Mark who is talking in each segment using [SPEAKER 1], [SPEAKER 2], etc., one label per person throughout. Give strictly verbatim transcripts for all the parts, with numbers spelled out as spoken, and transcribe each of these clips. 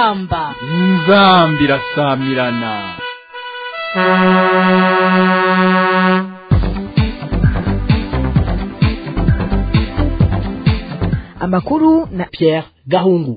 [SPEAKER 1] inzamba
[SPEAKER 2] inzamba irasamirana.
[SPEAKER 3] Amakuru na Pierre Gahungu.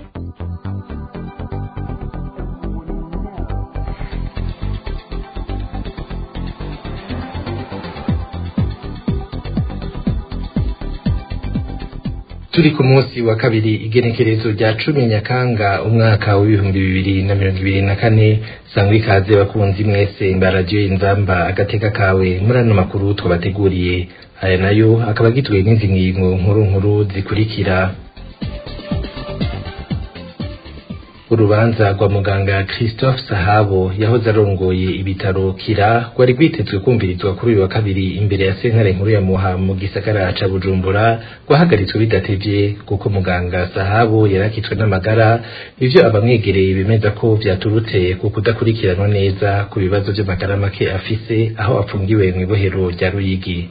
[SPEAKER 4] Turi ku munsi wa kabiri igenekerezo rya cumi Nyakanga umwaka w'ibihumbi bibiri na mirongo ibiri na kane. Sangwa ikaze bakunzi mwese mba radio Inzamba agateka kawe muri ano makuru twabateguriye. Aya nayo akaba agitwe n'izi ngingo nkuru nkuru zikurikira. Urubanza rwa muganga Christophe Sahabo yahoze arongoye ibitaro Kira rwari rwitezwe kumvirizwa kuri uyu wa kabiri imbere ya sentare nkuru ya Muha mu gisagara ca Bujumbura, rwahagaritswe bidatevye kuko muganga Sahabo yarakitswe n'amagara, ivyo abamwegereye bemeza ko vyaturutse ku kudakurikiranwa neza ku bibazo vy'amagara make afise aho apfungiwe mw'ibohero rya Ruyigi.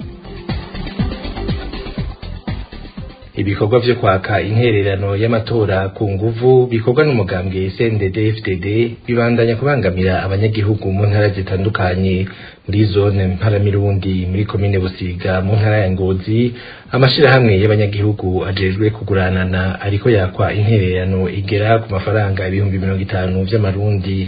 [SPEAKER 4] Ibikorwa vyo kwaka intererano y'amatora ku nguvu bikorwa n'umugambwe C N D D F D D bibandanya kubangamira abanyagihugu mu ntara zitandukanye. Muri zone Mparamirundi muri komine Busiga mu ntara ya Ngozi, amashirahamwe y'abanyagihugu ajejwe kuguranana ariko yakwa intererano igera ku mafaranga ibihumbi mirongo itanu vy'amarundi.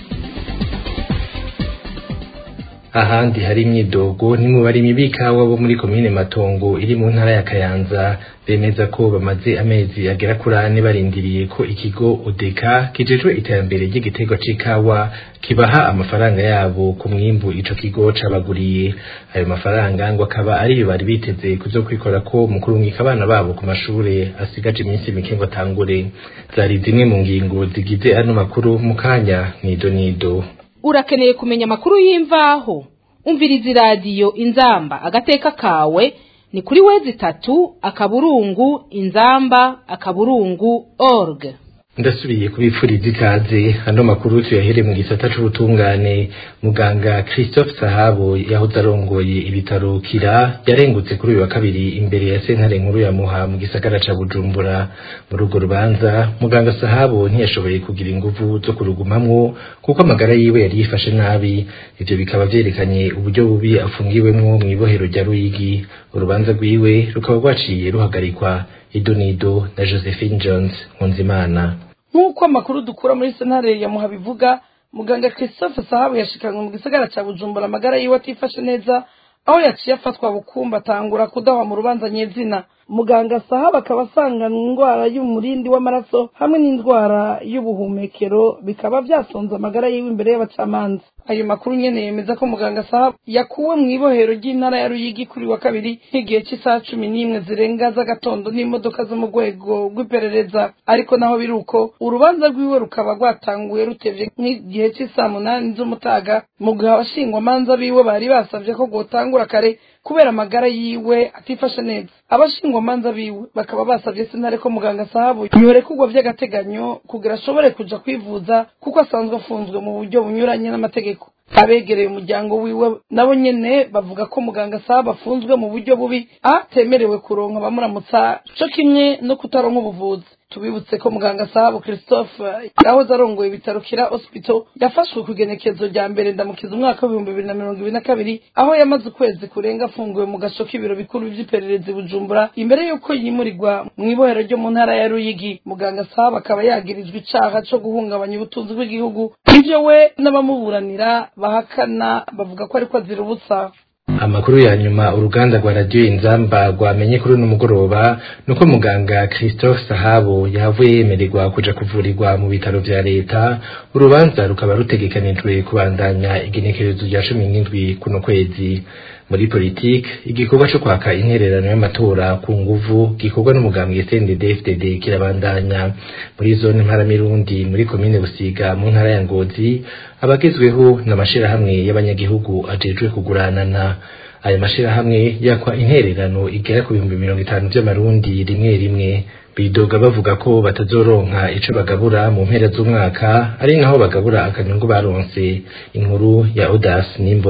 [SPEAKER 4] Ahandi hari imyidogo ni mu bari mibika wabo muri komine Matongo iri mu ntara ya Kayanza, bemeza ko bamaze amezi agera kuri ane barindiriye ko ikigo Odeka kijejwe iterambere ry'igitego c'ikawa kibaha amafaranga yabo ku mwimbu ico kigo cabaguriye. Ayo mafaranga ngo akaba ari bari biteze kuzokwikora ko mu kurungika abana babo ku mashure asigaje iminsi mike ngo atangure. Zari zimwe mu ngingo zigize ano makuru, mu kanya nido nido.
[SPEAKER 1] Urakeneye kumenya amakuru y'imvaho? Umviriza iradiyo Inzamba agateka kawe ni kuri wezi tatu akaburungu inzamba akaburungu org.
[SPEAKER 4] Ndasubiye kubipfuriza ikaze. Ano makuru tuyahere mu gisata c'ubutungane. Muganga Christophe Sahabo yahoze arongoye ibitaro Kira yarengutse kuri uyu wa kabiri imbere ya sentare nkuru ya Muha mu gisagara ca Bujumbura. Muri urwo rubanza muganga Sahabo ntiyashoboye kugira inguvu zo kurugumamwo kuko amagara yiwe yari yifashe nabi. Ivyo bikaba vyerekanye uburyo bubi afungiwemwo mw'ibohero rya Ruyigi. Urubanza rwiwe rukaba rwaciye ruhagarikwa. Idonido na Josephine Jones Nkunzimana.
[SPEAKER 5] Nk'uko amakuru dukura muri sentare ya Muha bivuga, muganga Christophe Sahabo yashikanywe mu gisagara ca Bujumbura amagara yiwe atifashe neza, aho yaciye afatwa bukumba atangura kudahwa mu rubanza nyezina. Muganga Sahabo akaba asanganwe indwara y'umurindi w'amaraso hamwe n'indwara y'ubuhumekero, bikaba vyasonze amagara yiwe imbere y'abacamanza. Ayo makuru nyene yemeza ko muganga Sahabo yakuwe mw'ibohero ry'intara ya Ruyigi kuri wa kabiri nk'igihe cy'isaha cumi n'imwe zirenga z'agatondo n'imodoka zo mu rwego rw'iperereza. Ariko naho biruko urubanza rwiwe rukaba rwatanguye rutevye nk'igihe cy'isaha munani z'umutaga, mu gihe abashingwamanza biwe bari basavye ko gotangura kare kubera amagara yiwe atifashe neza. Abashingwamanza biwe bakaba basavye sentare ko muganga Sahabo yorekugwa vy'agateganyo kugira ashobore kuja kwivuza kuko asanzwe afunzwe mu buryo bunyuranye n'amategeko. Abegereye umuryango wiwe nabo nyene bavuga ko muganga Sahabo afunzwe mu buryo bubi, atemerewe kuronka abamuramutsa co kimwe no kutaronka ubuvuzi. Tubibutse ko muganga Sahabo Christophe yahoze arongoye ibitaro Kira Hospital yafashwe ku genekezo rya mbere ndamukiza umwaka w'ibihumbi bibiri na mirongo ibiri na kabiri, aho yamaze ukwezi kurenga afunguwe mu gasho k'ibiro bikuru vy'iperereza Bujumbura imbere yuko yimurirwa mw'ibohero ryo mu ntara ya Ruyigi. Muganga Sahabo akaba yagirijwe icaha co guhungabanya ubutunzi bw'igihugu, ivyo we n'abamuburanira bahakana bavuga ko ariko azira ubusa.
[SPEAKER 4] Amakuru ya nyuma uruganda rwa radio Inzamba rwamenye kuri uno mugoroba nuko muganga Christophe Sahabo yavuye yemererwa kuja kuvurirwa mu bitaro vya leta. Urubanza rukaba rutegekanijwe kubandanya igenekerezo rya cumi n'indwi kuno kwezi. Muri politike, igikorwa cyo kwaka intererano y'amatora ku nguvu gikorwa n'umugambwe C N D D F D D kirabandanya. Muri zone Mparamirundi muri komine Busiga mu ntara ya Ngozi, abagezweho n'amashirahamwe y'abanyagihugu ajejwe kuguranana. Aya mashirahamwe yakwa intererano igera ku bihumbi mirongo itanu vy'amarundi rimwe rimwe. Bidoga bavuga ko batazoronka ico bagabura mu mpera z'umwaka, ari naho bagabura akanyungu baronse. Inkuru ya Odas Nimbona.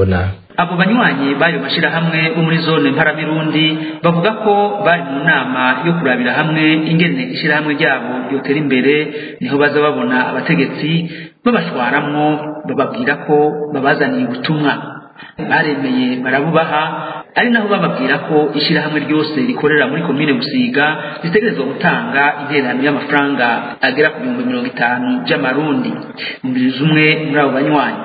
[SPEAKER 6] abo banywanyi bayo mashirahamwe bo muri zone Mparamirundi bavuga ko bari mu nama yo kurabira hamwe ingene ishirahamwe ryabo ryotera imbere, niho baza babona abategetsi babashwaramwo bababwira ko babazaniye ubutumwa. Baremeye barabubaha, ari naho bababwira ko ishirahamwe ryose rikorera muri komine Busiga ritegerezwa gutanga intererano y'amafaranga agera ku bihumbi mirongo itanu by'amarundi. Umubirizi umwe muri abo banywanyi: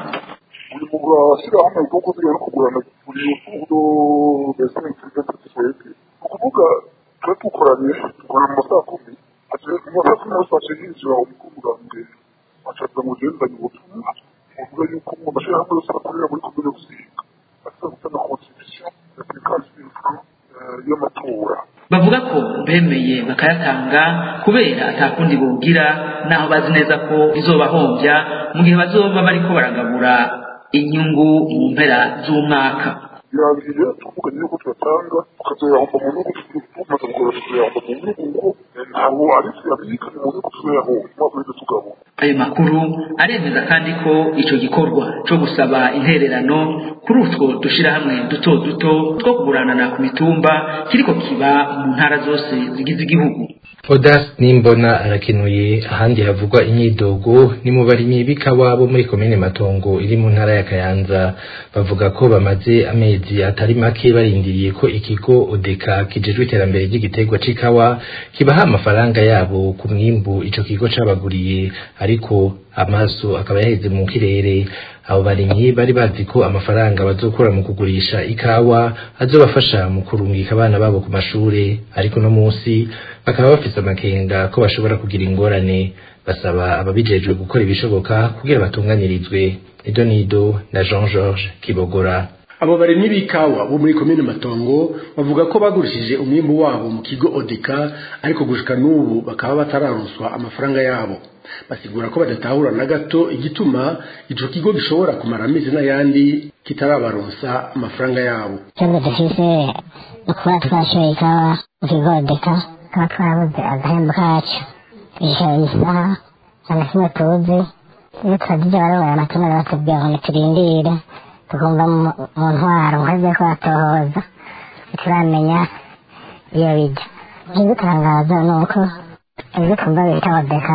[SPEAKER 7] shirahamwe ryo kuzigana kugurana buri urukundo mbese n'intumbero ukuvuga twe tukoranye tukorana mu saa kumi ati mu saa kumi n'ubusa hinjira umukobwa mbere acaza mu gendanye ubutumwa uvuga yuko mu mashirahamwe yose akorera muri komine Busiga asa gutanga contribution ya cinquante mille francs y'amatora.
[SPEAKER 6] Bavuga ko bemeye bakayatanga kubera atakundi bogira, naho bazi neza ko bizobahombya mu gihe bazoba bariko baragabura inyungu mu mpera z'umwaka.
[SPEAKER 7] Birangiye tuvuganye yuko tuyatanga tukazoyahomba mu nyungu, tumaze gukoresha tuyahomba mu nyungu, ntabwo ari tuyabika mu nyungu tuzoyahomba umwaka wese tugabura.
[SPEAKER 6] Ayo makuru aremeza kandi ko ico gikorwa co gusaba intererano kuri utwo dushirahamwe duto duto two kuguranana ku mitumba kiriko kiba mu ntara zose zigize igihugu.
[SPEAKER 4] Odas Nimbona arakenuye. Ahandi havugwa imyidogo ni mu barimyi b'ikawa bo muri komine Matongo iri mu ntara ya Kayanza. Bavuga ko bamaze amezi atari make barindiriye ko ikigo Odeka kijejwe iterambere ry'igiterwa c'ikawa kibaha amafaranga yabo ku mwimbu ico kigo cabaguriye, ariko amaso akaba yaheze mu kirere. Abo barimyi bari bazi ko amafaranga bazokura mu kugurisha ikawa azobafasha mu kurungika abana babo ku mashure, ariko no munsi bakaba bafise amakenga ko bashobora kugira ingorane. Basaba ababijejwe gukora ibishoboka kugira batunganirizwe. Nido Nido na Jean Georges Kibogora.
[SPEAKER 8] Abo barimyi b'ikawa bo muri komine Matongo bavuga ko bagurishije umwimbu wabo mu kigo Odeka, ariko gushika n'ubu bakaba batararonswa amafaranga yabo. Basigura ko badatahura na gato igituma ico kigo gishobora kumara amezi n'ayandi kitarabaronsa amafaranga yabo.
[SPEAKER 9] Cyangwa dufise ukora twashoye ikawa mu kigo Odeka, kaba twarabuze agahembo kacu ijoro isaha anakimwe tuzi, iyo twagize barabona amatungo batubwira ngo niturindire tukumva mu ntwaro nkaze ko atohoza turamenya iyo bijya. Igitangaza ni uko ibyo twumva bita Odeka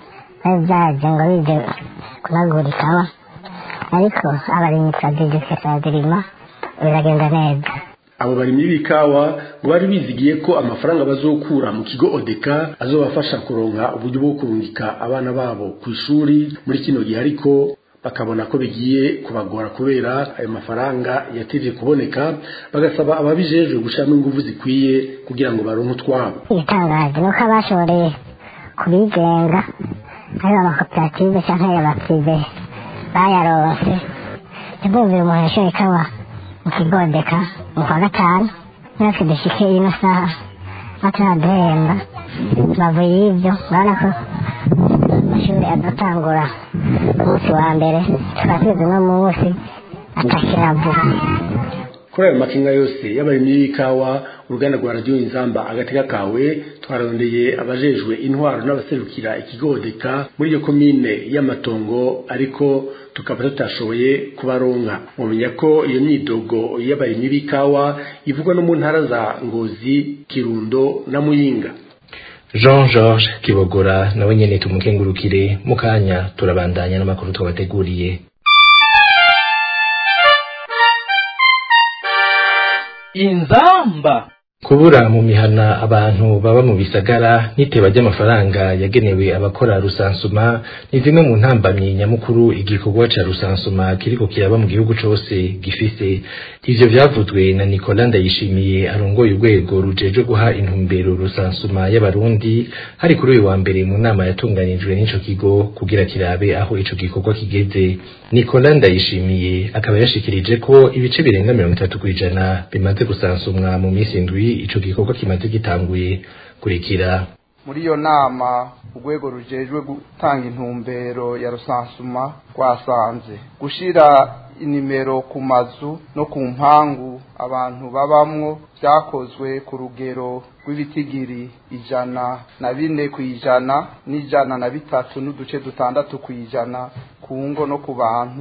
[SPEAKER 9] byaje ngo bije kunagura ikawa, ariko abarimyi turadirika turadirima biragenda neza.
[SPEAKER 8] Abo barimyi b'ikawa ngo bari bizigiye ko amafaranga bazokura mu kigo Odeka azobafasha kuronka uburyo bwo kurungika abana babo ku ishuri muri kino gihe, ariko bakabona ko bigiye kubagora kubera ayo mafaranga yatevye kuboneka. Bagasaba ababijejwe gushiramo ingufu zikwiye kugira ngo baronke utwabo.
[SPEAKER 9] Igitangaje nuko abashoreye kubigenga hari amakoperative cyangwa abaprive bayaronse. Ntibumvire umuntu yashoye ikawa mu kigo Odeka mu kwa gatanu, natwe dushike ino saha bataraduhemba. Bavuye ibyo urabona ko amashuri adatangura umunsi wa mbere, tukasize uno munsi atakira vuba.
[SPEAKER 8] Kuri ayo makinga yose y'abarimyi b'ikawa, uruganda rwa Radio Inzamba agateka kawe twarondeye abajejwe intwaro n'abaserukira ikigo Odeka muri iyo komine y'Amatongo, ariko tukaba tutashoboye kubaronka. Mumenya ko iyo myidogo y'abarimyi b'ikawa ivugwa no mu ntara za Ngozi, Kirundo na Muyinga.
[SPEAKER 4] Jean Georges Kibogora nawe nyene tumukengurukire. Mukanya turabandanya n'amakuru twabateguriye.
[SPEAKER 2] Inzamba.
[SPEAKER 4] Kubura mu mihana abantu baba mu bisagara n'iteba ry'amafaranga yagenewe abakora rusansuma ni zimwe mu ntambamyi nyamukuru igikorwa ca rusansuma kiriko kiraba mu gihugu cose gifise. Ivyo vyavuzwe na Nicolas Ndayishimiye arongoye urwego rujeje guha intumbero rusansuma y'abarundi hari kuri uyu wa mbere mu nama yatunganijwe n'ico kigo kugira kirabe aho ico gikorwa kigeze. Nicolas Ndayishimiye akaba yashikirije ko ibice birenga mirongo itatu kw'ijana bimaze gusansumwa mu misi indwi ico gikorwa kimaze gitanguye. Kurikira
[SPEAKER 10] muri iyo nama urwego rujejwe gutanga intumbero ya rusansuma rwasanze gushira inimero ku mazu no ku mpangu abantu babamwo vyakozwe ku rugero rw'ibitigiri ijana na bine kw'ijana n'ijana na bitatu n'uduce dutandatu kw'ijana ku ngo no ku bantu,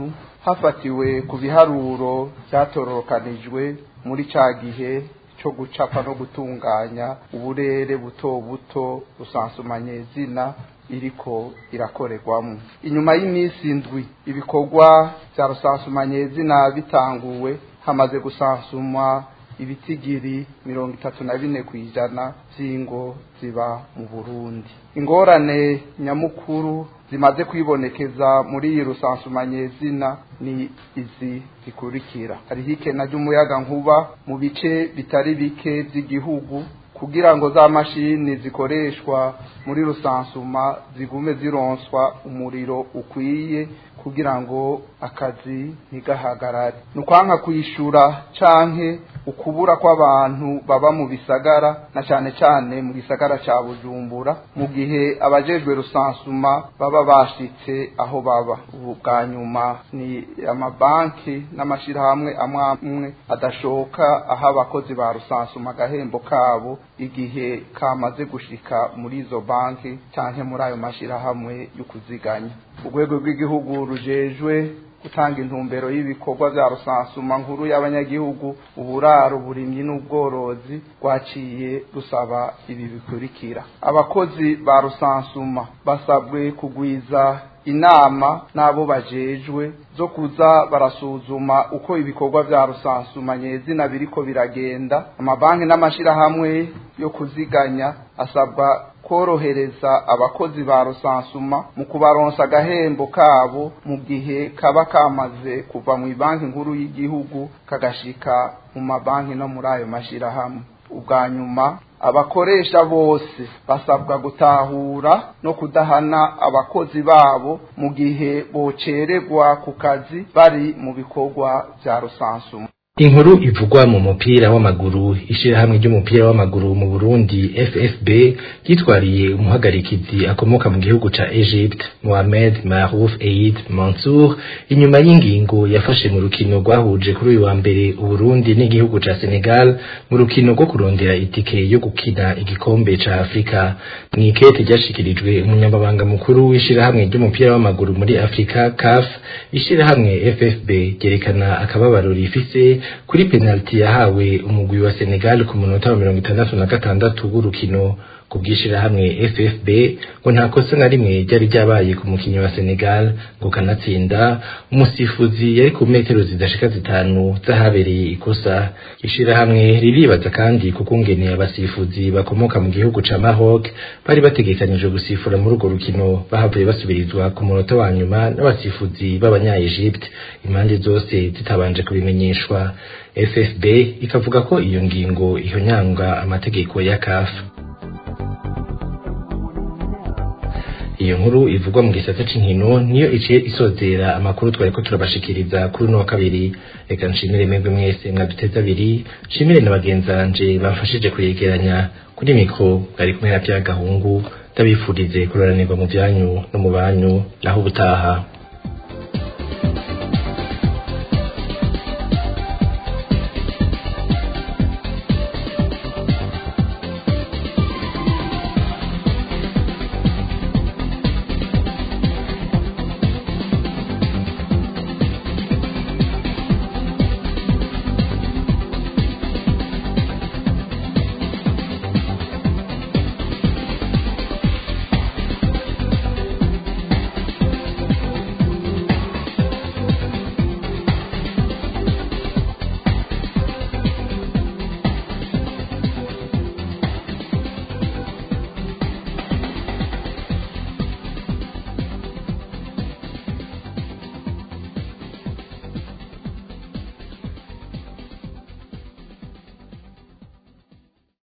[SPEAKER 10] hafatiwe ku biharuro byatororokanijwe muri ca gihe cyo gucapa no gutunganya uburere buto buto rusansumanyezina iriko irakorerwamo. Inyuma y'iminsi indwi ibikorwa bya rusansumanyezina bitanguwe, hamaze gusansumwa ibitigiri mirongo itatu na bine kw'ijana by'ingo ziba mu Burundi. Ingorane nyamukuru zimaze kwibonekeza muri iyi rusansumanyezina ni izi zikurikira: hariho ikena ry'umuyaga nkuba mu bice bitari bike by'igihugu, kugira ngo za mashini zikoreshwa muri rusansuma zigume zironswa umuriro ukwiye kugira ngo akazi ntigahagarare. Nukwanka kwishura canke ukubura kw'abantu baba mu bisagara, na cyane cyane mu gisagara ca Bujumbura, mu gihe abajejwe rusansuma baba bashitse aho baba. Ubu bwa nyuma ni amabanki n'amashirahamwe amwe amwe adashoka aho abakozi ba rusansuma agahembo kabo igihe kamaze gushika muri izo banki canke muri ayo mashirahamwe yo kuziganya. Urwego rw'igihugu rujejwe gutanga intumbero y'ibikorwa bya rusansuma nkuru y'abanyagihugu, uburaro, uburimyi n'ubworozi, rwaciye rusaba ibi bikurikira: abakozi ba rusansuma basabwe kugwiza inama n'abo bajejwe zo kuza barasuzuma uko ibikorwa bya rusansuma nyezina biriko biragenda. Amabanki n'amashirahamwe yo kuziganya asabwa korohereza abakozi ba rusansuma mu kubaronsa agahembo kabo mu gihe kaba kamaze kuva mu banki nkuru y'igihugu kagashika mu mabanki no muri ayo mashirahamwe. Ubwa nyuma abakoresha bose basabwa gutahura no kudahana abakozi babo mu gihe bocererwa ku kazi bari mu bikorwa bya rusansuma.
[SPEAKER 4] Inkuru ivugwa mu mupira w'amaguru. Ishirahamwe ry'umupira w'amaguru mu Burundi F F B yitwariye umuhagarikizi akomoka mu gihugu ca Egypt Mohamed Marouf Eid Mansour inyuma y'ingingo yafashe mu rukino rwahuje kuri uyu wa mbere Uburundi n'igihugu ca Senegal mu rukino rwo kurondera itike yo gukina igikombe ca Afrika. Mwikete ryashikirijwe umunyamabanga mukuru w'ishirahamwe ry'umupira w'amaguru muri Afrika C A F. Ishirahamwe F F B ryerekana akababaro rifise kuri penalty yahawe umugwi wa Senegal ku munota wa mirongo itandatu na gatandatu w'urukino. Kubwishira hamwe F F B ngo nta kosa na rimwe ryari ryabaye ku mukinyi wa Senegal ngo kanatsinda. Umusifuzi yari ku metero zidashika zitanu zahabereye ikosa. Ishira hamwe riribaza kandi kukungene abasifuzi bakomoka mu gihugu ca Maroc bari bategekanije gusifura muri urwo rukino bahavuye basubirizwa ku munota wa nyuma n'abasifuzi b'abanya Egypt, impande zose zitabanje kubimenyeshwa. F F B ikavuga ko iyo ngingo ihonyanga amategeko ya C A F. Iyo nkuru ivugwa mu gisata c'inkino niyo iciye isozera amakuru twari ko turabashikiriza kuri no kabiri. Reka nshimire mwebwe mwese mwaduteza abiri, nshimire na bagenzanje bamfashije kuyegeranya. Kuri mikro bari kumwe na Pierre Gahungu, ndabifurize kuroranirwa mu byanyu no mu banyu naho ubutaha.